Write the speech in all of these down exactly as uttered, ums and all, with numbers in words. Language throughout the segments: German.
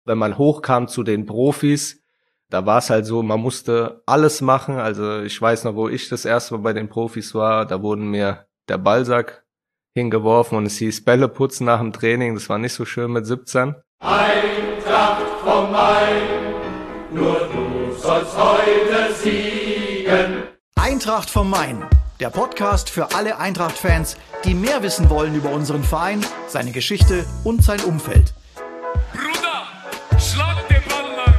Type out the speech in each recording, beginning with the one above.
Wenn man hochkam zu den Profis, da war es halt so, man musste alles machen. Also ich weiß noch, wo ich das erste Mal bei den Profis war, da wurden mir der Ballsack hingeworfen und es hieß Bälle putzen nach dem Training. Das war nicht so schön mit siebzehn. Eintracht vom Main, nur du sollst heute siegen. Eintracht vom Main, der Podcast für alle Eintracht-Fans, die mehr wissen wollen über unseren Verein, seine Geschichte und sein Umfeld. Bruder, schlag den Ball lang.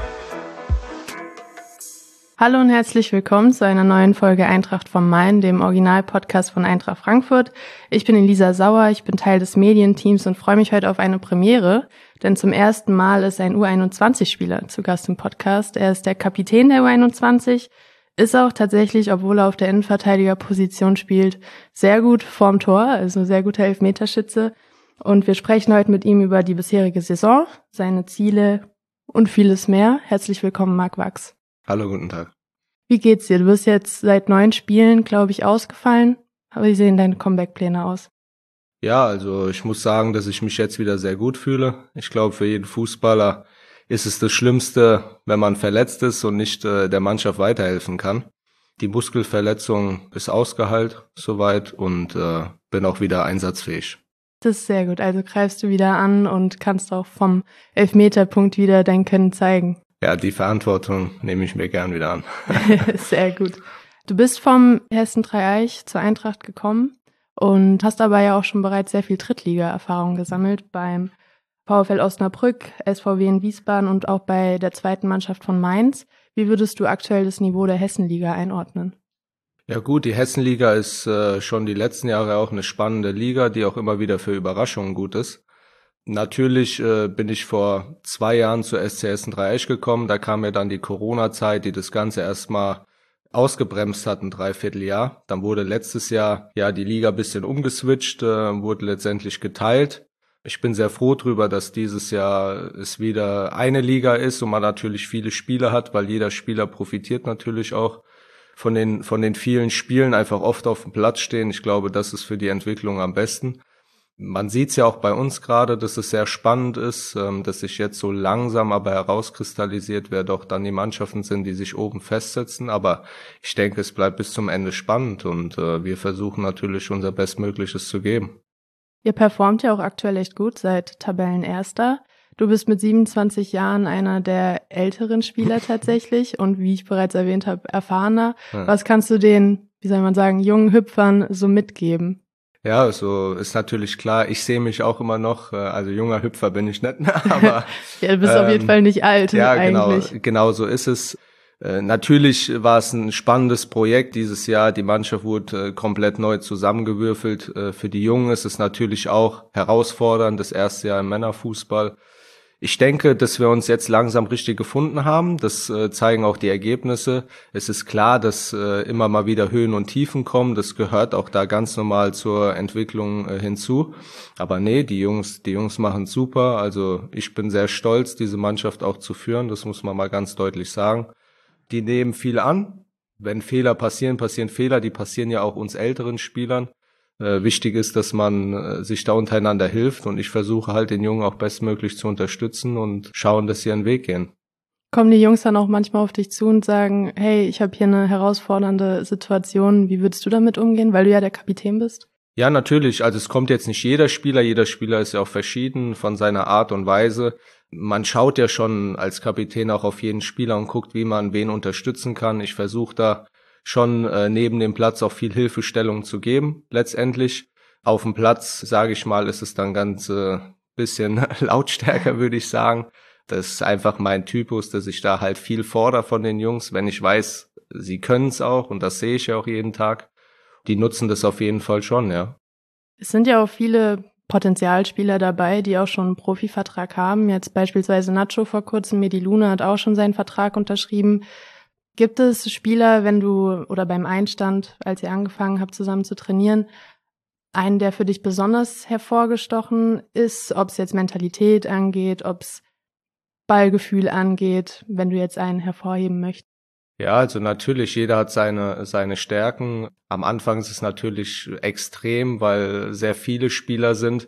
Hallo und herzlich willkommen zu einer neuen Folge Eintracht vom Main, dem Original-Podcast von Eintracht Frankfurt. Ich bin Elisa Sauer, ich bin Teil des Medienteams und freue mich heute auf eine Premiere, denn zum ersten Mal ist ein U einundzwanzig-Spieler zu Gast im Podcast. Er ist der Kapitän der U einundzwanzig, ist auch tatsächlich, obwohl er auf der Innenverteidigerposition spielt, sehr gut vorm Tor, also sehr guter Elfmeterschütze. Und wir sprechen heute mit ihm über die bisherige Saison, seine Ziele und vieles mehr. Herzlich willkommen, Marc Wachs. Hallo, guten Tag. Wie geht's dir? Du bist jetzt seit neun Spielen, glaube ich, ausgefallen. Aber wie sehen deine Comeback-Pläne aus? Ja, also ich muss sagen, dass ich mich jetzt wieder sehr gut fühle. Ich glaube, für jeden Fußballer ist es das Schlimmste, wenn man verletzt ist und nicht äh, der Mannschaft weiterhelfen kann. Die Muskelverletzung ist ausgeheilt soweit und äh, bin auch wieder einsatzfähig. Das ist sehr gut. Also greifst du wieder an und kannst auch vom Elfmeterpunkt wieder dein Können zeigen. Ja, die Verantwortung nehme ich mir gern wieder an. Sehr gut. Du bist vom Hessen Dreieich zur Eintracht gekommen und hast dabei ja auch schon bereits sehr viel Drittliga-Erfahrung gesammelt beim VfL Osnabrück, S V W in Wiesbaden und auch bei der zweiten Mannschaft von Mainz. Wie würdest du aktuell das Niveau der Hessenliga einordnen? Ja gut, die Hessenliga ist äh, schon die letzten Jahre auch eine spannende Liga, die auch immer wieder für Überraschungen gut ist. Natürlich äh, bin ich vor zwei Jahren zur S C Hessen Dreieich gekommen. Da kam ja dann die Corona-Zeit, die das Ganze erstmal ausgebremst hat, ein Dreivierteljahr. Dann wurde letztes Jahr ja die Liga ein bisschen umgeswitcht, äh, wurde letztendlich geteilt. Ich bin sehr froh drüber, dass dieses Jahr es wieder eine Liga ist und man natürlich viele Spiele hat, weil jeder Spieler profitiert natürlich auch von den von den vielen Spielen, einfach oft auf dem Platz stehen. Ich glaube, das ist für die Entwicklung am besten. Man sieht es ja auch bei uns gerade, dass es sehr spannend ist, dass sich jetzt so langsam aber herauskristallisiert, wer doch dann die Mannschaften sind, die sich oben festsetzen. Aber ich denke, es bleibt bis zum Ende spannend und wir versuchen natürlich unser Bestmögliches zu geben. Ihr performt ja auch aktuell echt gut, seid Tabellenerster. Du bist mit siebenundzwanzig Jahren einer der älteren Spieler tatsächlich und wie ich bereits erwähnt habe, erfahrener. Ja. Was kannst du den, wie soll man sagen, jungen Hüpfern so mitgeben? Ja, so ist natürlich klar. Ich sehe mich auch immer noch, also junger Hüpfer bin ich nicht, aber ja, du bist ähm, auf jeden Fall nicht alt. Ja, eigentlich. genau, genau so ist es. Äh, natürlich war es ein spannendes Projekt dieses Jahr. Die Mannschaft wurde äh, komplett neu zusammengewürfelt. Äh, für die Jungen ist es natürlich auch herausfordernd, das erste Jahr im Männerfußball. Ich denke, dass wir uns jetzt langsam richtig gefunden haben. Das äh, zeigen auch die Ergebnisse. Es ist klar, dass äh, immer mal wieder Höhen und Tiefen kommen. Das gehört auch da ganz normal zur Entwicklung äh, hinzu. Aber nee, die Jungs, die Jungs machen super. Also ich bin sehr stolz, diese Mannschaft auch zu führen. Das muss man mal ganz deutlich sagen. Die nehmen viel an. Wenn Fehler passieren, passieren Fehler. Die passieren ja auch uns älteren Spielern. Äh, wichtig ist, dass man äh, sich da untereinander hilft und ich versuche halt den Jungen auch bestmöglich zu unterstützen und schauen, dass sie ihren Weg gehen. Kommen die Jungs dann auch manchmal auf dich zu und sagen, hey, ich habe hier eine herausfordernde Situation, wie würdest du damit umgehen, weil du ja der Kapitän bist? Ja, natürlich. Also es kommt jetzt nicht jeder Spieler, jeder Spieler ist ja auch verschieden von seiner Art und Weise. Man schaut ja schon als Kapitän auch auf jeden Spieler und guckt, wie man wen unterstützen kann. Ich versuche da schon äh, neben dem Platz auch viel Hilfestellung zu geben. Letztendlich auf dem Platz, sage ich mal, ist es dann ganz äh, bisschen lautstärker, würde ich sagen. Das ist einfach mein Typus, dass ich da halt viel fordere von den Jungs, wenn ich weiß, sie können es auch und das sehe ich ja auch jeden Tag. Die nutzen das auf jeden Fall schon, ja. Es sind ja auch viele Potenzialspieler dabei, die auch schon einen Profivertrag haben. Jetzt beispielsweise Nacho vor kurzem, Medi Luna hat auch schon seinen Vertrag unterschrieben. Gibt es Spieler, wenn du, oder beim Einstand, als ihr angefangen habt, zusammen zu trainieren, einen, der für dich besonders hervorgestochen ist, ob es jetzt Mentalität angeht, ob es Ballgefühl angeht, wenn du jetzt einen hervorheben möchtest? Ja, also natürlich, jeder hat seine seine Stärken. Am Anfang ist es natürlich extrem, weil sehr viele Spieler sind.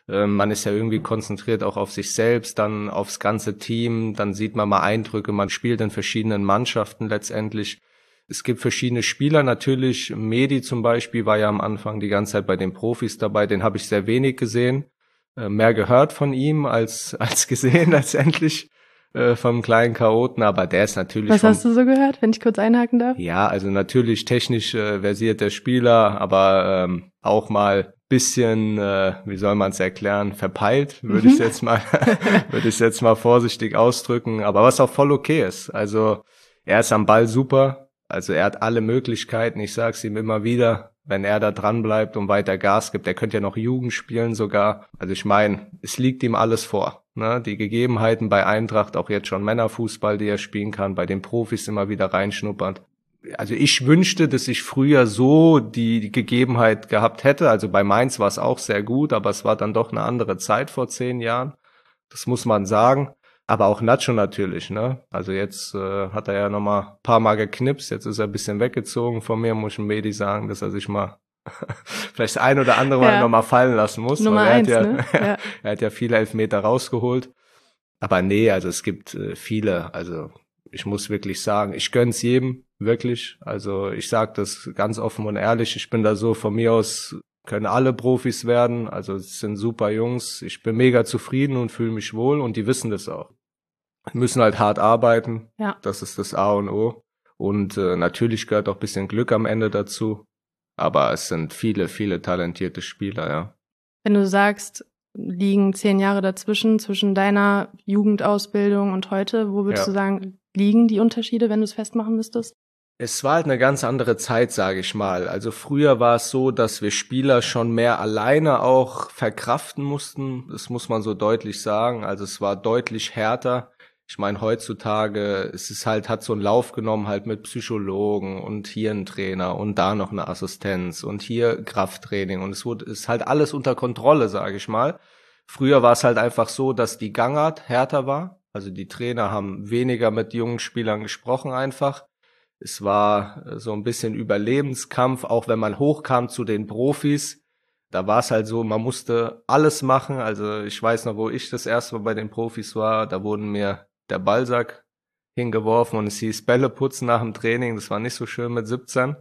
Äh, man ist ja irgendwie konzentriert auch auf sich selbst, dann aufs ganze Team, dann sieht man mal Eindrücke, man spielt in verschiedenen Mannschaften letztendlich. Es gibt verschiedene Spieler natürlich, Mehdi zum Beispiel war ja am Anfang die ganze Zeit bei den Profis dabei, den habe ich sehr wenig gesehen, äh, mehr gehört von ihm als als gesehen letztendlich äh, vom kleinen Chaoten, aber der ist natürlich... Was vom, hast du so gehört, wenn ich kurz einhaken darf? Ja, also natürlich technisch äh, versierter Spieler, aber ähm, auch mal bisschen, äh, wie soll man es erklären, verpeilt, würde mhm. ich jetzt mal, würde ich jetzt mal vorsichtig ausdrücken, aber was auch voll okay ist. Also er ist am Ball super. Also er hat alle Möglichkeiten, ich sag's ihm immer wieder, wenn er da dran bleibt und weiter Gas gibt, er könnte ja noch Jugend spielen sogar. Also ich meine, es liegt ihm alles vor, ne? Die Gegebenheiten bei Eintracht, auch jetzt schon Männerfußball, die er spielen kann, bei den Profis immer wieder reinschnuppert. Also ich wünschte, dass ich früher so die Gegebenheit gehabt hätte. Also bei Mainz war es auch sehr gut, aber es war dann doch eine andere Zeit vor zehn Jahren. Das muss man sagen. Aber auch Nacho natürlich, ne? Also jetzt äh, hat er ja noch mal ein paar Mal geknipst, jetzt ist er ein bisschen weggezogen von mir, muss ich dem Mehdi sagen, dass er sich mal vielleicht das ein oder andere Mal ja. noch mal fallen lassen muss. Nummer weil er eins, hat ja, ne? Ja. er hat ja viele Elfmeter rausgeholt. Aber nee, also es gibt äh, viele, also ich muss wirklich sagen, ich gönn's jedem, wirklich. Also ich sage das ganz offen und ehrlich, ich bin da so von mir aus, können alle Profis werden, also es sind super Jungs, ich bin mega zufrieden und fühle mich wohl und die wissen das auch. Müssen halt hart arbeiten, ja. Das ist das A und O. Und äh, natürlich gehört auch ein bisschen Glück am Ende dazu, aber es sind viele, viele talentierte Spieler, ja. Wenn du sagst, liegen zehn Jahre dazwischen, zwischen deiner Jugendausbildung und heute, wo würdest ja. du sagen, liegen die Unterschiede, wenn du es festmachen müsstest? Es war halt eine ganz andere Zeit, sage ich mal. Also früher war es so, dass wir Spieler schon mehr alleine auch verkraften mussten. Das muss man so deutlich sagen. Also es war deutlich härter. Ich meine, heutzutage, es ist halt, hat so einen Lauf genommen halt mit Psychologen und hier ein Trainer und da noch eine Assistenz und hier Krafttraining und es wurde, ist halt alles unter Kontrolle, sage ich mal. Früher war es halt einfach so, dass die Gangart härter war. Also die Trainer haben weniger mit jungen Spielern gesprochen einfach. Es war so ein bisschen Überlebenskampf, auch wenn man hochkam zu den Profis. Da war es halt so, man musste alles machen. Also ich weiß noch, wo ich das erste Mal bei den Profis war, da wurden mir der Ballsack hingeworfen und es hieß Bälle putzen nach dem Training. Das war nicht so schön mit siebzehn.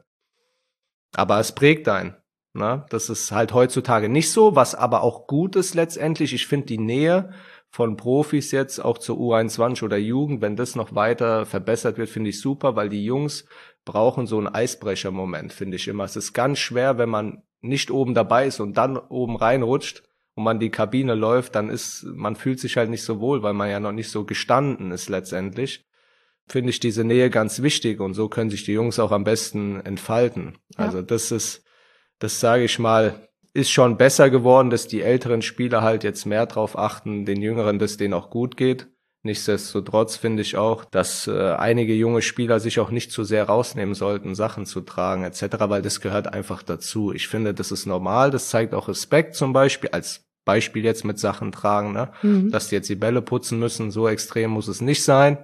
Aber es prägt einen, ne? Das ist halt heutzutage nicht so, was aber auch gut ist letztendlich. Ich finde die Nähe von Profis jetzt auch zur U einundzwanzig oder Jugend, wenn das noch weiter verbessert wird, finde ich super, weil die Jungs brauchen so einen Eisbrechermoment, finde ich immer. Es ist ganz schwer, wenn man nicht oben dabei ist und dann oben reinrutscht und man die Kabine läuft, dann ist, man fühlt sich halt nicht so wohl, weil man ja noch nicht so gestanden ist letztendlich. Finde ich diese Nähe ganz wichtig und so können sich die Jungs auch am besten entfalten. Ja. Also das ist, das sage ich mal, ist schon besser geworden, dass die älteren Spieler halt jetzt mehr drauf achten, den Jüngeren, dass denen auch gut geht. Nichtsdestotrotz finde ich auch, dass äh, einige junge Spieler sich auch nicht zu sehr rausnehmen sollten, Sachen zu tragen et cetera, weil das gehört einfach dazu. Ich finde, das ist normal, das zeigt auch Respekt zum Beispiel, als Beispiel jetzt mit Sachen tragen, ne? Mhm. Dass die jetzt die Bälle putzen müssen, so extrem muss es nicht sein.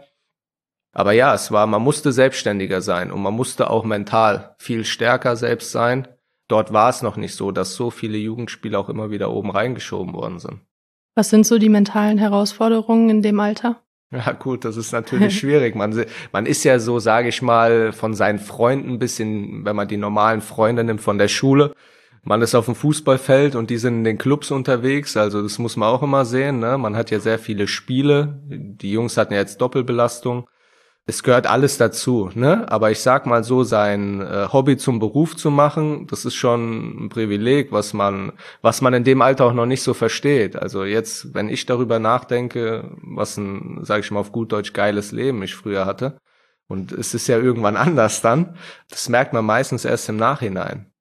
Aber ja, es war, man musste selbstständiger sein und man musste auch mental viel stärker selbst sein. Dort war es noch nicht so, dass so viele Jugendspieler auch immer wieder oben reingeschoben worden sind. Was sind so die mentalen Herausforderungen in dem Alter? Ja gut, das ist natürlich schwierig. Man, man ist ja so, sage ich mal, von seinen Freunden ein bisschen, wenn man die normalen Freunde nimmt von der Schule, man ist auf dem Fußballfeld und die sind in den Clubs unterwegs, also das muss man auch immer sehen, ne? Man hat ja sehr viele Spiele, die Jungs hatten ja jetzt Doppelbelastung. Es gehört alles dazu, ne? Aber ich sag mal so, sein äh, Hobby zum Beruf zu machen, das ist schon ein Privileg, was man, was man in dem Alter auch noch nicht so versteht. Also jetzt, wenn ich darüber nachdenke, was ein, sag ich mal auf gut Deutsch, geiles Leben ich früher hatte, und es ist ja irgendwann anders dann, das merkt man meistens erst im Nachhinein.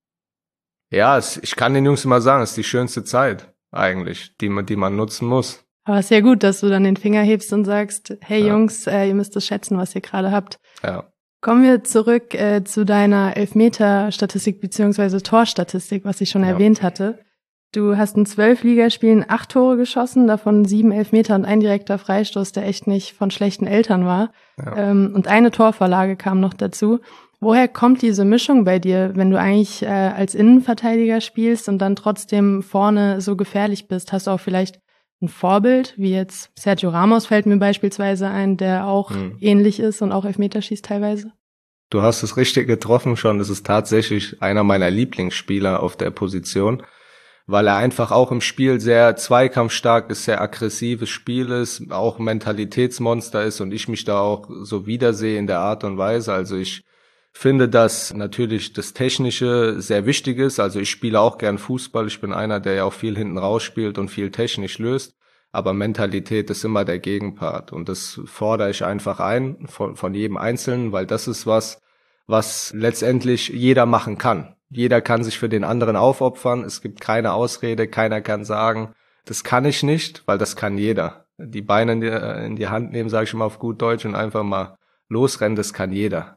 Ja, es, ich kann den Jungs immer sagen, es ist die schönste Zeit eigentlich, die man, die man nutzen muss. Aber es ist ja gut, dass du dann den Finger hebst und sagst, hey ja. Jungs, äh, ihr müsst es schätzen, was ihr gerade habt. Ja. Kommen wir zurück äh, zu deiner Elfmeter-Statistik beziehungsweise Torstatistik, was ich schon ja. erwähnt hatte. Du hast in zwölf Ligaspielen acht Tore geschossen, davon sieben Elfmeter und ein direkter Freistoß, der echt nicht von schlechten Eltern war. Ja. Ähm, und eine Torvorlage kam noch dazu. Woher kommt diese Mischung bei dir, wenn du eigentlich äh, als Innenverteidiger spielst und dann trotzdem vorne so gefährlich bist? Hast du auch vielleicht ein Vorbild, wie jetzt Sergio Ramos fällt mir beispielsweise ein, der auch hm. ähnlich ist und auch Elfmeter schießt teilweise? Du hast es richtig getroffen schon. Das ist tatsächlich einer meiner Lieblingsspieler auf der Position, weil er einfach auch im Spiel sehr zweikampfstark ist, sehr aggressives Spiel ist, auch Mentalitätsmonster ist und ich mich da auch so wiedersehe in der Art und Weise. Also ich finde, dass natürlich das Technische sehr wichtig ist. Also ich spiele auch gern Fußball. Ich bin einer, der ja auch viel hinten raus spielt und viel technisch löst. Aber Mentalität ist immer der Gegenpart. Und das fordere ich einfach ein von, von jedem Einzelnen, weil das ist was, was letztendlich jeder machen kann. Jeder kann sich für den anderen aufopfern. Es gibt keine Ausrede. Keiner kann sagen, das kann ich nicht, weil das kann jeder. Die Beine in die, in die Hand nehmen, sage ich immer auf gut Deutsch, und einfach mal losrennen, das kann jeder.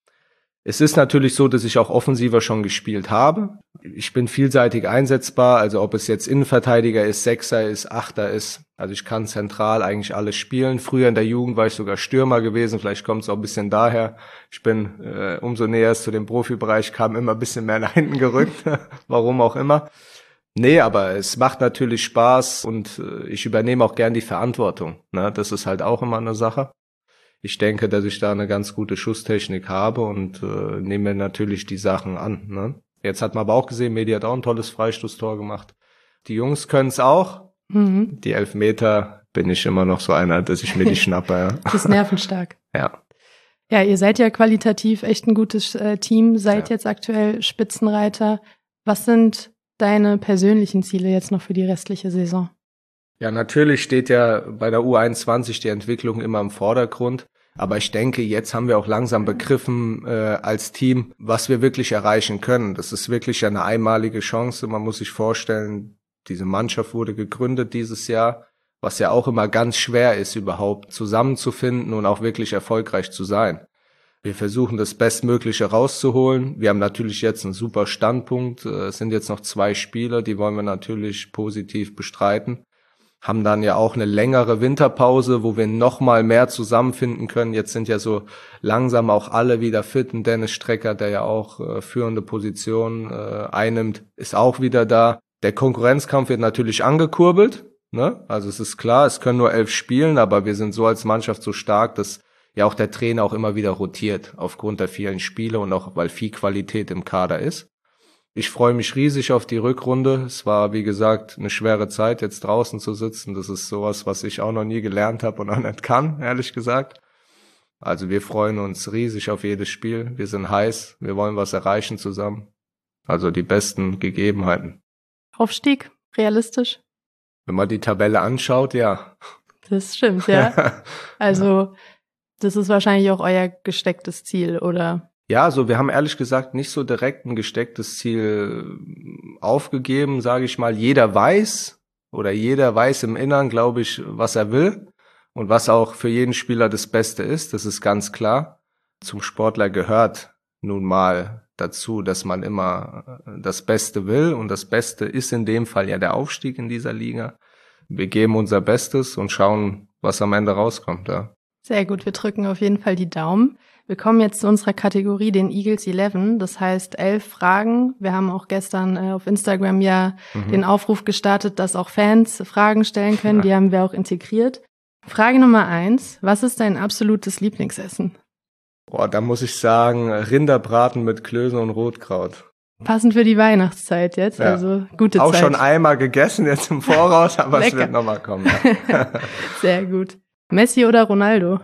Es ist natürlich so, dass ich auch offensiver schon gespielt habe. Ich bin vielseitig einsetzbar, also ob es jetzt Innenverteidiger ist, Sechser ist, Achter ist. Also ich kann zentral eigentlich alles spielen. Früher in der Jugend war ich sogar Stürmer gewesen, vielleicht kommt es auch ein bisschen daher. Ich bin äh, umso näher es zu dem Profibereich kam, immer ein bisschen mehr nach hinten gerückt, warum auch immer. Nee, aber es macht natürlich Spaß und äh, ich übernehme auch gern die Verantwortung. Ne? Das ist halt auch immer eine Sache. Ich denke, dass ich da eine ganz gute Schusstechnik habe und äh, nehme mir natürlich die Sachen an. Ne? Jetzt hat man aber auch gesehen, Medi hat auch ein tolles Freistoßtor gemacht. Die Jungs können es auch. Mhm. Die Elfmeter bin ich immer noch so einer, dass ich mir die schnappe. Ja. Das ist nervenstark. Ja. Ja, ihr seid ja qualitativ echt ein gutes äh, Team, seid ja. jetzt aktuell Spitzenreiter. Was sind deine persönlichen Ziele jetzt noch für die restliche Saison? Ja, natürlich steht ja bei der U einundzwanzig die Entwicklung immer im Vordergrund. Aber ich denke, jetzt haben wir auch langsam begriffen äh, als Team, was wir wirklich erreichen können. Das ist wirklich eine einmalige Chance. Man muss sich vorstellen, diese Mannschaft wurde gegründet dieses Jahr, was ja auch immer ganz schwer ist, überhaupt zusammenzufinden und auch wirklich erfolgreich zu sein. Wir versuchen, das Bestmögliche rauszuholen. Wir haben natürlich jetzt einen super Standpunkt. Es sind jetzt noch zwei Spieler, die wollen wir natürlich positiv bestreiten. Haben dann ja auch eine längere Winterpause, wo wir noch mal mehr zusammenfinden können. Jetzt sind ja so langsam auch alle wieder fit. Ein Dennis Strecker, der ja auch äh, führende Position äh, einnimmt, ist auch wieder da. Der Konkurrenzkampf wird natürlich angekurbelt, ne? Also es ist klar, es können nur elf spielen, aber wir sind so als Mannschaft so stark, dass ja auch der Trainer auch immer wieder rotiert aufgrund der vielen Spiele und auch weil viel Qualität im Kader ist. Ich freue mich riesig auf die Rückrunde. Es war, wie gesagt, eine schwere Zeit, jetzt draußen zu sitzen. Das ist sowas, was ich auch noch nie gelernt habe und auch nicht kann, ehrlich gesagt. Also wir freuen uns riesig auf jedes Spiel. Wir sind heiß, wir wollen was erreichen zusammen. Also die besten Gegebenheiten. Aufstieg, realistisch? Wenn man die Tabelle anschaut, ja. Das stimmt, ja. Also das ist wahrscheinlich auch euer gestecktes Ziel, oder? Ja, also wir haben ehrlich gesagt nicht so direkt ein gestecktes Ziel aufgegeben, sage ich mal. Jeder weiß oder jeder weiß im Innern, glaube ich, was er will und was auch für jeden Spieler das Beste ist. Das ist ganz klar. Zum Sportler gehört nun mal dazu, dass man immer das Beste will und das Beste ist in dem Fall ja der Aufstieg in dieser Liga. Wir geben unser Bestes und schauen, was am Ende rauskommt. Ja. Sehr gut, wir drücken auf jeden Fall die Daumen. Wir kommen jetzt zu unserer Kategorie, den Eagles elf, das heißt elf Fragen. Wir haben auch gestern äh, auf Instagram ja mhm. den Aufruf gestartet, dass auch Fans Fragen stellen können. Ja. Die haben wir auch integriert. Frage Nummer eins, was ist dein absolutes Lieblingsessen? Boah, da muss ich sagen, Rinderbraten mit Klößen und Rotkraut. Passend für die Weihnachtszeit jetzt, ja. Also gute auch Zeit. Auch schon einmal gegessen jetzt im Voraus, aber es wird nochmal kommen. Ja. Sehr gut. Messi oder Ronaldo?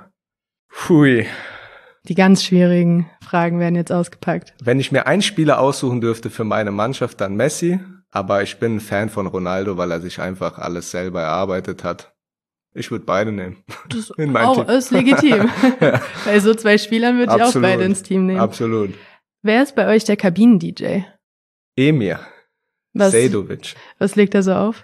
Hui. Die ganz schwierigen Fragen werden jetzt ausgepackt. Wenn ich mir einen Spieler aussuchen dürfte für meine Mannschaft, dann Messi. Aber ich bin ein Fan von Ronaldo, weil er sich einfach alles selber erarbeitet hat. Ich würde beide nehmen. Das in auch Team. Ist legitim. Ja. Bei so zwei Spielern würde ich auch beide ins Team nehmen. Absolut. Wer ist bei euch der Kabinen-D J? Emir Sejdovic. Was legt er so auf?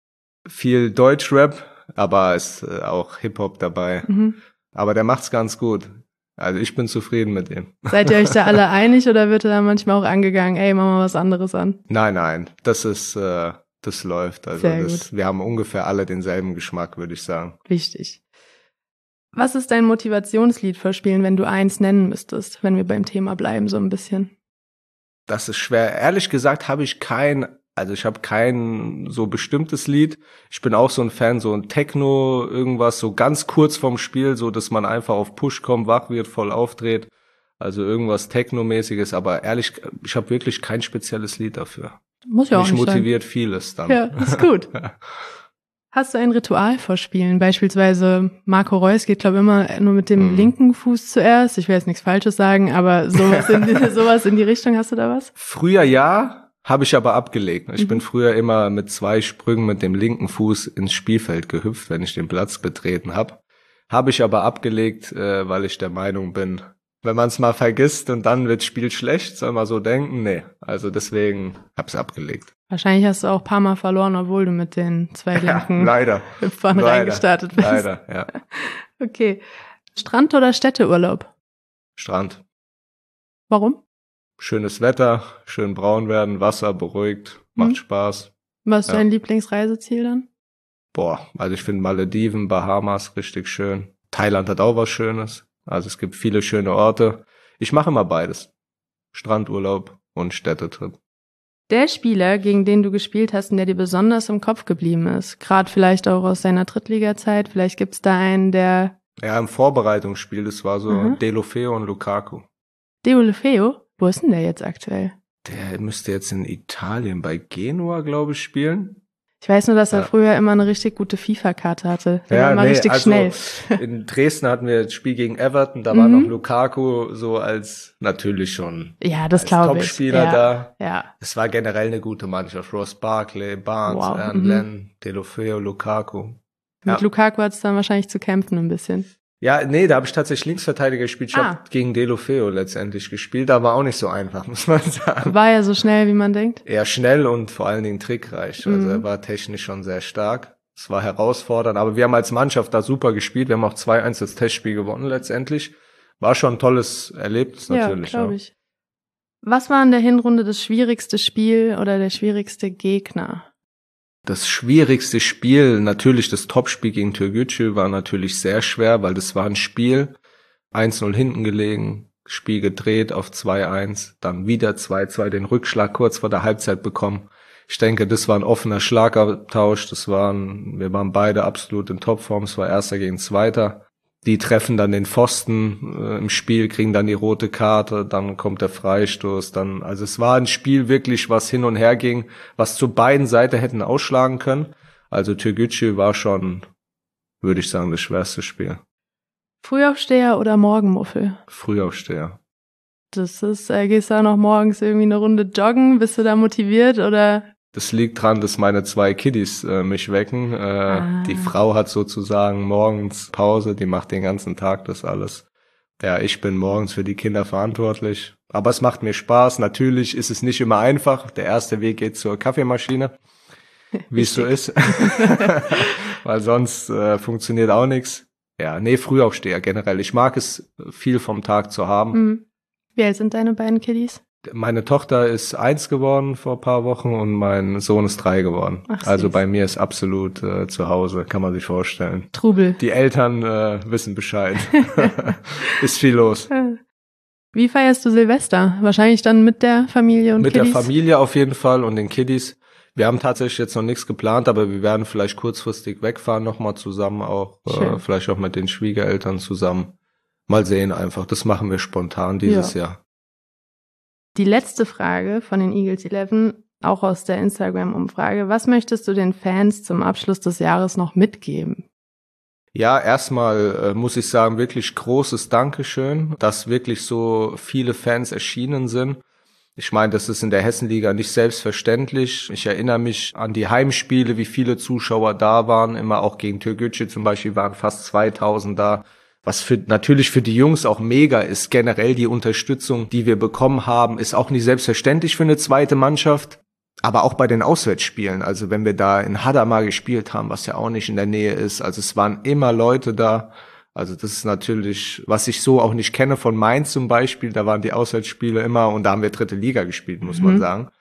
Viel Deutschrap, aber ist auch Hip-Hop dabei. Mhm. Aber der macht's ganz gut. Also ich bin zufrieden mit ihm. Seid ihr euch da alle einig oder wird er da manchmal auch angegangen, ey, mach mal was anderes an? Nein, nein, das ist, äh, das läuft. Also Sehr das, gut. Wir haben ungefähr alle denselben Geschmack, würde ich sagen. Wichtig. Was ist dein Motivationslied für Spielen, wenn du eins nennen müsstest, wenn wir beim Thema bleiben so ein bisschen? Das ist schwer. Ehrlich gesagt habe ich kein, also ich habe kein so bestimmtes Lied. Ich bin auch so ein Fan, so ein Techno, irgendwas so ganz kurz vorm Spiel, so dass man einfach auf Push kommt, wach wird, voll aufdreht. Also irgendwas Techno-mäßiges, aber ehrlich, ich habe wirklich kein spezielles Lied dafür. Muss ja auch Mich nicht motiviert sein. vieles dann. Ja, ist gut. Hast du ein Ritual vor Spielen? Beispielsweise Marco Reus geht, glaube ich, immer nur mit dem mm. linken Fuß zuerst. Ich will jetzt nichts Falsches sagen, aber sowas in, die, sowas in die Richtung, hast du da was? Früher ja, habe ich aber abgelegt. Ich mhm. bin früher immer mit zwei Sprüngen mit dem linken Fuß ins Spielfeld gehüpft, wenn ich den Platz betreten habe. Habe ich aber abgelegt, äh, weil ich der Meinung bin, wenn man es mal vergisst und dann wird das Spiel schlecht, soll man so denken? Nee, also deswegen habe ich es abgelegt. Wahrscheinlich hast du auch ein paar Mal verloren, obwohl du mit den zwei linken ja, leider. Hüpfern leider. reingestartet bist. Leider, ja. Okay. Strand- oder Städteurlaub? Strand. Warum? Schönes Wetter, schön braun werden, Wasser beruhigt, macht mhm. Spaß. Was ist ja. dein Lieblingsreiseziel dann? Boah, also ich finde Malediven, Bahamas richtig schön. Thailand hat auch was Schönes. Also es gibt viele schöne Orte. Ich mache immer beides. Strandurlaub und Städtetrip. Der Spieler, gegen den du gespielt hast und der dir besonders im Kopf geblieben ist, gerade vielleicht auch aus deiner Drittliga-Zeit, vielleicht gibt's da einen, der... Ja, im Vorbereitungsspiel, das war so mhm. Deulofeu und Lukaku. Deulofeu? Wo ist denn der jetzt aktuell? Der müsste jetzt in Italien bei Genua, glaube ich, spielen. Ich weiß nur, dass er ja. früher immer eine richtig gute FIFA-Karte hatte. Der ja, war immer nee, richtig also schnell. In Dresden hatten wir das Spiel gegen Everton, da mhm. war noch Lukaku so als natürlich schon ja, das als glaube ich. Topspieler ja. da. Ja. Es war generell eine gute Mannschaft. Ross Barkley, Barnes, wow. Aaron mhm. Lennon, Deulofeu, Lukaku. Mit ja. Lukaku hat es dann wahrscheinlich zu kämpfen ein bisschen. Ja, nee, da habe ich tatsächlich Linksverteidiger gespielt. Ich ah. habe gegen Deulofeu letztendlich gespielt. Da war auch nicht so einfach, muss man sagen. War er so schnell, wie man denkt? Eher schnell und vor allen Dingen trickreich. Mhm. Also er war technisch schon sehr stark. Es war herausfordernd, aber wir haben als Mannschaft da super gespielt. Wir haben auch zwei eins das Testspiel gewonnen letztendlich. War schon ein tolles Erlebnis natürlich. Ja, glaube ich. Was war in der Hinrunde das schwierigste Spiel oder der schwierigste Gegner? Das schwierigste Spiel, natürlich das Topspiel gegen Türkgücü, war natürlich sehr schwer, weil das war ein Spiel, eins null hinten gelegen, Spiel gedreht auf zwei eins, dann wieder zwei zwei, den Rückschlag kurz vor der Halbzeit bekommen. Ich denke, das war ein offener Schlagabtausch, das waren, wir waren beide absolut in Topform, es war Erster gegen Zweiter. Die treffen dann den Pfosten äh, im Spiel, kriegen dann die rote Karte, dann kommt der Freistoß, dann, also es war ein Spiel wirklich, was hin und her ging, was zu beiden Seiten hätten ausschlagen können. Also Türkgücü war schon, würde ich sagen, das schwerste Spiel. Frühaufsteher oder Morgenmuffel? Frühaufsteher. Das ist, äh, gehst du da noch morgens irgendwie eine Runde joggen? Bist du da motiviert oder? Das liegt dran, dass meine zwei Kiddies äh, mich wecken. Äh, ah. Die Frau hat sozusagen morgens Pause, die macht den ganzen Tag das alles. Ja, ich bin morgens für die Kinder verantwortlich. Aber es macht mir Spaß. Natürlich ist es nicht immer einfach. Der erste Weg geht zur Kaffeemaschine, wie es so ist. Weil sonst äh, funktioniert auch nichts. Ja, nee, Frühaufsteher generell. Ich mag es, viel vom Tag zu haben. Mhm. Wie alt sind deine beiden Kiddies? Meine Tochter ist eins geworden vor ein paar Wochen und mein Sohn ist drei geworden. Ach, also bei mir ist absolut äh, zu Hause, kann man sich vorstellen. Trubel. Die Eltern äh, wissen Bescheid. Ist viel los. Wie feierst du Silvester? Wahrscheinlich dann mit der Familie und mit Kiddies? Mit der Familie auf jeden Fall und den Kiddies. Wir haben tatsächlich jetzt noch nichts geplant, aber wir werden vielleicht kurzfristig wegfahren, nochmal zusammen auch. Äh, vielleicht auch mit den Schwiegereltern zusammen. Mal sehen einfach. Das machen wir spontan dieses ja. Jahr. Die letzte Frage von den Eagles elf, auch aus der Instagram-Umfrage. Was möchtest du den Fans zum Abschluss des Jahres noch mitgeben? Ja, erstmal äh, muss ich sagen, wirklich großes Dankeschön, dass wirklich so viele Fans erschienen sind. Ich meine, das ist in der Hessenliga nicht selbstverständlich. Ich erinnere mich an die Heimspiele, wie viele Zuschauer da waren. Immer auch gegen Türkgücü zum Beispiel waren fast zweitausend da. Was für natürlich für die Jungs auch mega ist, generell die Unterstützung, die wir bekommen haben, ist auch nicht selbstverständlich für eine zweite Mannschaft, aber auch bei den Auswärtsspielen. Also wenn wir da in Hadamar gespielt haben, was ja auch nicht in der Nähe ist, also es waren immer Leute da. Also das ist natürlich, was ich so auch nicht kenne von Mainz zum Beispiel, da waren die Auswärtsspiele immer und da haben wir dritte Liga gespielt, muss mhm. man sagen.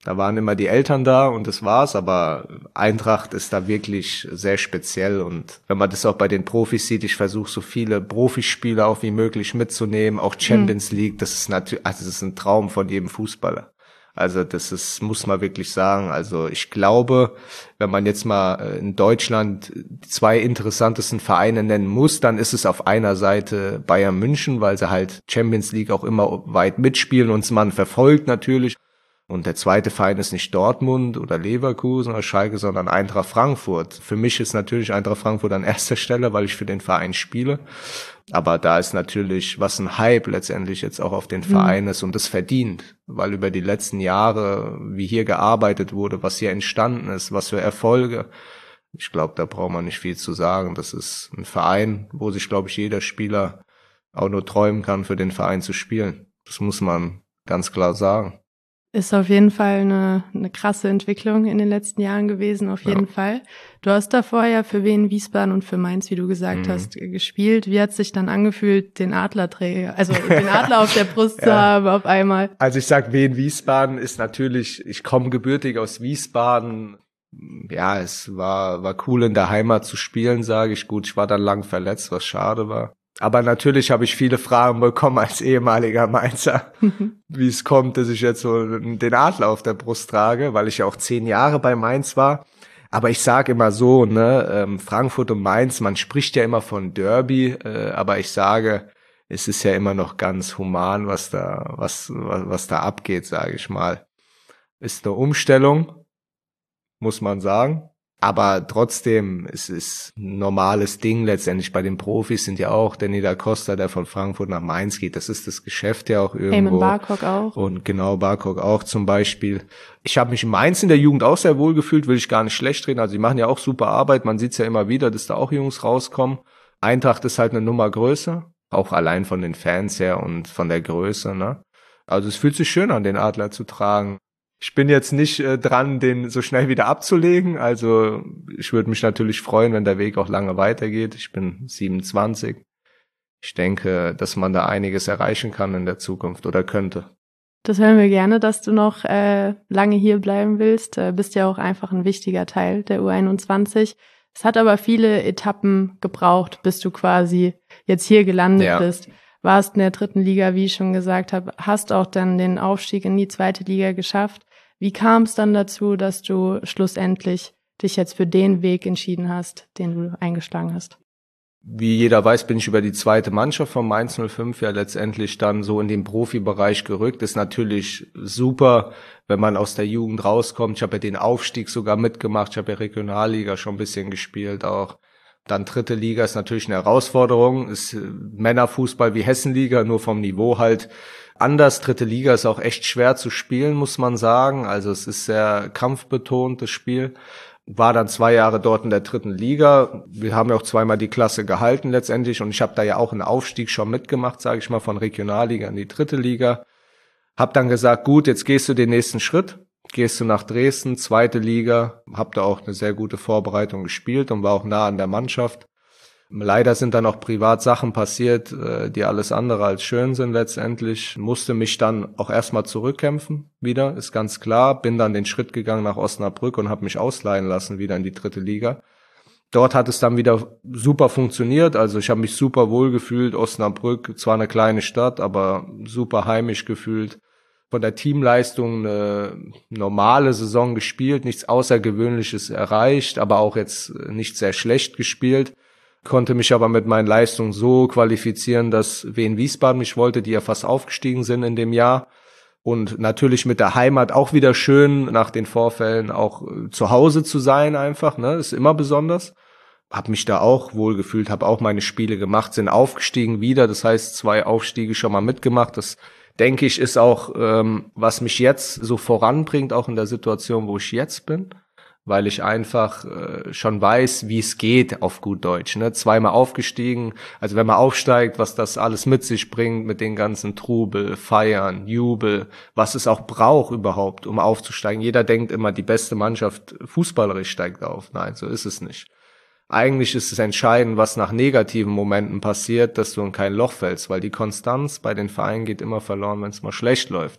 Da waren immer die Eltern da und das war's, aber Eintracht ist da wirklich sehr speziell und wenn man das auch bei den Profis sieht, ich versuche so viele Profispieler auch wie möglich mitzunehmen, auch Champions mhm. League, das ist natürlich, also das ist ein Traum von jedem Fußballer. Also das ist, muss man wirklich sagen. Also ich glaube, wenn man jetzt mal in Deutschland die zwei interessantesten Vereine nennen muss, dann ist es auf einer Seite Bayern München, weil sie halt Champions League auch immer weit mitspielen und man verfolgt natürlich. Und der zweite Verein ist nicht Dortmund oder Leverkusen oder Schalke, sondern Eintracht Frankfurt. Für mich ist natürlich Eintracht Frankfurt an erster Stelle, weil ich für den Verein spiele. Aber da ist natürlich, was ein Hype letztendlich jetzt auch auf den Verein mhm. ist und das verdient, weil über die letzten Jahre, wie hier gearbeitet wurde, was hier entstanden ist, was für Erfolge. Ich glaube, da braucht man nicht viel zu sagen. Das ist ein Verein, wo sich, glaube ich, jeder Spieler auch nur träumen kann, für den Verein zu spielen. Das muss man ganz klar sagen. Ist auf jeden Fall eine, eine krasse Entwicklung in den letzten Jahren gewesen, auf jeden ja. Fall. Du hast davor ja für Wien Wiesbaden und für Mainz, wie du gesagt mhm. hast, gespielt. Wie hat es sich dann angefühlt, den Adlerträger, also den Adler auf der Brust ja. zu haben auf einmal? Also ich sag, Wien Wiesbaden ist natürlich, ich komme gebürtig aus Wiesbaden. Ja, es war war cool in der Heimat zu spielen, sage ich. Gut, ich war dann lang verletzt, was schade war. Aber natürlich habe ich viele Fragen bekommen als ehemaliger Mainzer, wie es kommt, dass ich jetzt so den Adler auf der Brust trage, weil ich ja auch zehn Jahre bei Mainz war. Aber ich sage immer so, ne, Frankfurt und Mainz, man spricht ja immer von Derby, aber ich sage, es ist ja immer noch ganz human, was da, was, was da abgeht, sage ich mal. Ist eine Umstellung, muss man sagen. Aber trotzdem, es ist ein normales Ding letztendlich. Bei den Profis sind ja auch Danny da Costa, der von Frankfurt nach Mainz geht. Das ist das Geschäft ja auch irgendwo. Eamon Barcock auch. Und genau, Barcock auch zum Beispiel. Ich habe mich in Mainz in der Jugend auch sehr wohl gefühlt, will ich gar nicht schlecht reden. Also die machen ja auch super Arbeit. Man sieht's ja immer wieder, dass da auch Jungs rauskommen. Eintracht ist halt eine Nummer größer. Auch allein von den Fans her und von der Größe, ne? Also es fühlt sich schön an, den Adler zu tragen. Ich bin jetzt nicht äh, dran, den so schnell wieder abzulegen. Also ich würde mich natürlich freuen, wenn der Weg auch lange weitergeht. Ich bin siebenundzwanzig. Ich denke, dass man da einiges erreichen kann in der Zukunft oder könnte. Das hören wir gerne, dass du noch äh, lange hier bleiben willst. Äh, bist ja auch einfach ein wichtiger Teil der U einundzwanzig. Es hat aber viele Etappen gebraucht, bis du quasi jetzt hier gelandet ja. bist. Warst in der dritten Liga, wie ich schon gesagt habe, hast auch dann den Aufstieg in die zweite Liga geschafft. Wie kam es dann dazu, dass du schlussendlich dich jetzt für den Weg entschieden hast, den du eingeschlagen hast? Wie jeder weiß, bin ich über die zweite Mannschaft von Mainz null fünf ja letztendlich dann so in den Profibereich gerückt. Ist natürlich super, wenn man aus der Jugend rauskommt. Ich habe ja den Aufstieg sogar mitgemacht. Ich habe ja Regionalliga schon ein bisschen gespielt auch. Dann dritte Liga ist natürlich eine Herausforderung, ist Männerfußball wie Hessenliga, nur vom Niveau halt anders. Dritte Liga ist auch echt schwer zu spielen, muss man sagen. Also es ist sehr kampfbetont, das Spiel. War dann zwei Jahre dort in der dritten Liga. Wir haben ja auch zweimal die Klasse gehalten letztendlich und ich habe da ja auch einen Aufstieg schon mitgemacht, sage ich mal, von Regionalliga in die dritte Liga. Hab dann gesagt, gut, jetzt gehst du den nächsten Schritt. Gehst du nach Dresden, zweite Liga, hab da auch eine sehr gute Vorbereitung gespielt und war auch nah an der Mannschaft. Leider sind dann auch Privatsachen passiert, die alles andere als schön sind letztendlich. Musste mich dann auch erstmal zurückkämpfen wieder, ist ganz klar. Bin dann den Schritt gegangen nach Osnabrück und habe mich ausleihen lassen wieder in die dritte Liga. Dort hat es dann wieder super funktioniert, also ich habe mich super wohl gefühlt. Osnabrück, zwar eine kleine Stadt, aber super heimisch gefühlt. Von der Teamleistung eine normale Saison gespielt, nichts Außergewöhnliches erreicht, aber auch jetzt nicht sehr schlecht gespielt. Konnte mich aber mit meinen Leistungen so qualifizieren, dass Wien Wiesbaden mich wollte, die ja fast aufgestiegen sind in dem Jahr. Und natürlich mit der Heimat auch wieder schön, nach den Vorfällen auch zu Hause zu sein einfach, ne, ist immer besonders. Hab mich da auch wohl gefühlt, habe auch meine Spiele gemacht, sind aufgestiegen wieder, das heißt zwei Aufstiege schon mal mitgemacht, das denke ich, ist auch, ähm, was mich jetzt so voranbringt, auch in der Situation, wo ich jetzt bin, weil ich einfach äh, schon weiß, wie es geht auf gut Deutsch. Ne? Zweimal aufgestiegen, also wenn man aufsteigt, was das alles mit sich bringt, mit den ganzen Trubel, Feiern, Jubel, was es auch braucht überhaupt, um aufzusteigen. Jeder denkt immer, die beste Mannschaft fußballerisch steigt auf. Nein, so ist es nicht. Eigentlich ist es entscheidend, was nach negativen Momenten passiert, dass du in kein Loch fällst, weil die Konstanz bei den Vereinen geht immer verloren, wenn es mal schlecht läuft.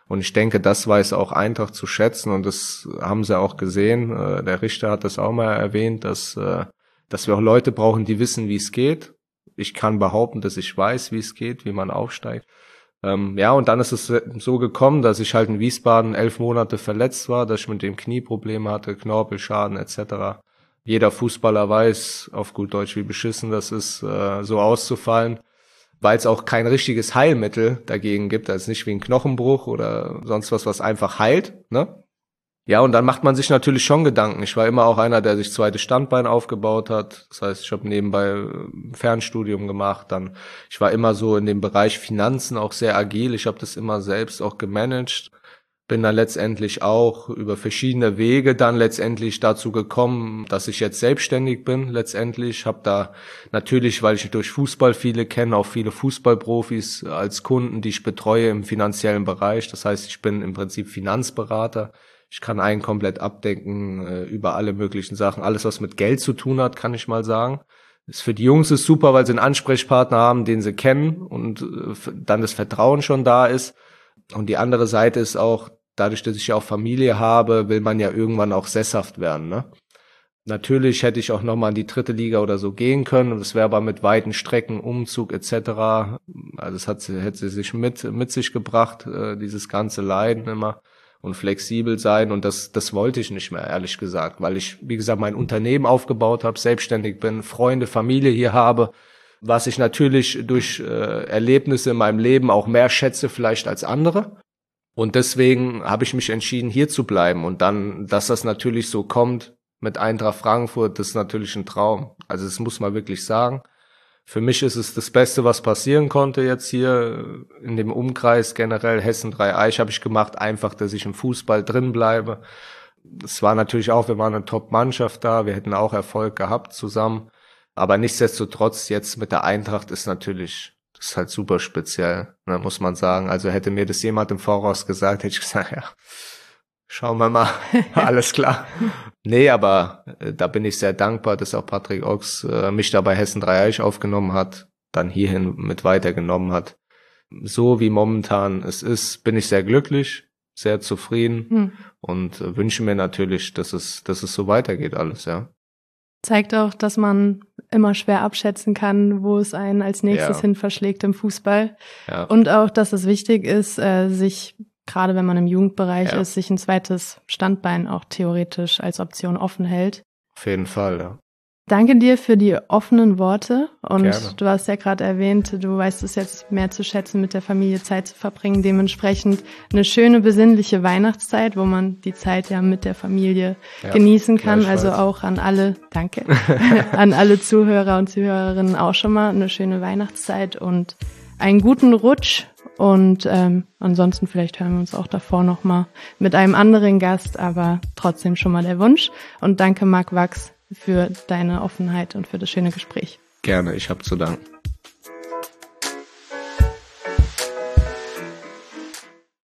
Und ich denke, das weiß auch Eintracht zu schätzen und das haben sie auch gesehen. Der Richter hat das auch mal erwähnt, dass, dass wir auch Leute brauchen, die wissen, wie es geht. Ich kann behaupten, dass ich weiß, wie es geht, wie man aufsteigt. Ähm, ja, und dann ist es so gekommen, dass ich halt in Wiesbaden elf Monate verletzt war, dass ich mit dem Knie Probleme hatte, Knorpelschaden et cetera. Jeder Fußballer weiß, auf gut Deutsch, wie beschissen das ist, äh, so auszufallen, weil es auch kein richtiges Heilmittel dagegen gibt. Das ist nicht wie ein Knochenbruch oder sonst was, was einfach heilt, ne? Ja, und dann macht man sich natürlich schon Gedanken. Ich war immer auch einer, der sich zweites Standbein aufgebaut hat. Das heißt, ich habe nebenbei ein Fernstudium gemacht. Dann, ich war immer so in dem Bereich Finanzen auch sehr agil. Ich habe das immer selbst auch gemanagt. Bin dann letztendlich auch über verschiedene Wege dann letztendlich dazu gekommen, dass ich jetzt selbstständig bin. Letztendlich habe da natürlich, weil ich durch Fußball viele kenne, auch viele Fußballprofis als Kunden, die ich betreue im finanziellen Bereich. Das heißt, ich bin im Prinzip Finanzberater. Ich kann einen komplett abdecken äh, über alle möglichen Sachen. Alles, was mit Geld zu tun hat, kann ich mal sagen. Ist für die Jungs ist super, weil sie einen Ansprechpartner haben, den sie kennen und äh, dann das Vertrauen schon da ist. Und die andere Seite ist auch, dadurch, dass ich ja auch Familie habe, will man ja irgendwann auch sesshaft werden, ne? Natürlich hätte ich auch nochmal in die dritte Liga oder so gehen können. Und das wäre aber mit weiten Strecken, Umzug et cetera. Also es hat, hätte sie sich mit, mit sich gebracht, äh, dieses ganze Leiden immer. Und flexibel sein und das das wollte ich nicht mehr, ehrlich gesagt, weil ich, wie gesagt, mein Unternehmen aufgebaut habe, selbstständig bin, Freunde, Familie hier habe, was ich natürlich durch äh, Erlebnisse in meinem Leben auch mehr schätze vielleicht als andere. Und deswegen habe ich mich entschieden, hier zu bleiben. Und dann, dass das natürlich so kommt mit Eintracht Frankfurt, das ist natürlich ein Traum. Also das muss man wirklich sagen. Für mich ist es das Beste, was passieren konnte jetzt hier in dem Umkreis generell Hessen Dreieich habe ich gemacht, einfach, dass ich im Fußball drin bleibe. Es war natürlich auch, wir waren eine Top-Mannschaft da, wir hätten auch Erfolg gehabt zusammen. Aber nichtsdestotrotz jetzt mit der Eintracht ist natürlich, das ist halt super speziell, ne, muss man sagen. Also hätte mir das jemand im Voraus gesagt, hätte ich gesagt, ja, schauen wir mal, alles klar. Nee, aber äh, da bin ich sehr dankbar, dass auch Patrick Ochs äh, mich da bei Hessen Dreieich aufgenommen hat, dann hierhin mit weitergenommen hat. So wie momentan es ist, bin ich sehr glücklich, sehr zufrieden hm. und äh, wünsche mir natürlich, dass es, dass es so weitergeht alles, ja. Zeigt auch, dass man immer schwer abschätzen kann, wo es einen als nächstes ja. hin verschlägt im Fußball. Ja. Und auch, dass es wichtig ist, äh, sich gerade wenn man im Jugendbereich ja. ist, sich ein zweites Standbein auch theoretisch als Option offen hält. Auf jeden Fall, ja. Danke dir für die offenen Worte und Gerne. Du hast ja gerade erwähnt, du weißt es jetzt mehr zu schätzen, mit der Familie Zeit zu verbringen, dementsprechend eine schöne, besinnliche Weihnachtszeit, wo man die Zeit ja mit der Familie ja, genießen kann, also auch an alle, danke, an alle Zuhörer und Zuhörerinnen auch schon mal eine schöne Weihnachtszeit und einen guten Rutsch. Und ähm, ansonsten vielleicht hören wir uns auch davor nochmal mit einem anderen Gast, aber trotzdem schon mal der Wunsch. Und danke Marc Wachs für deine Offenheit und für das schöne Gespräch. Gerne, ich habe zu danken.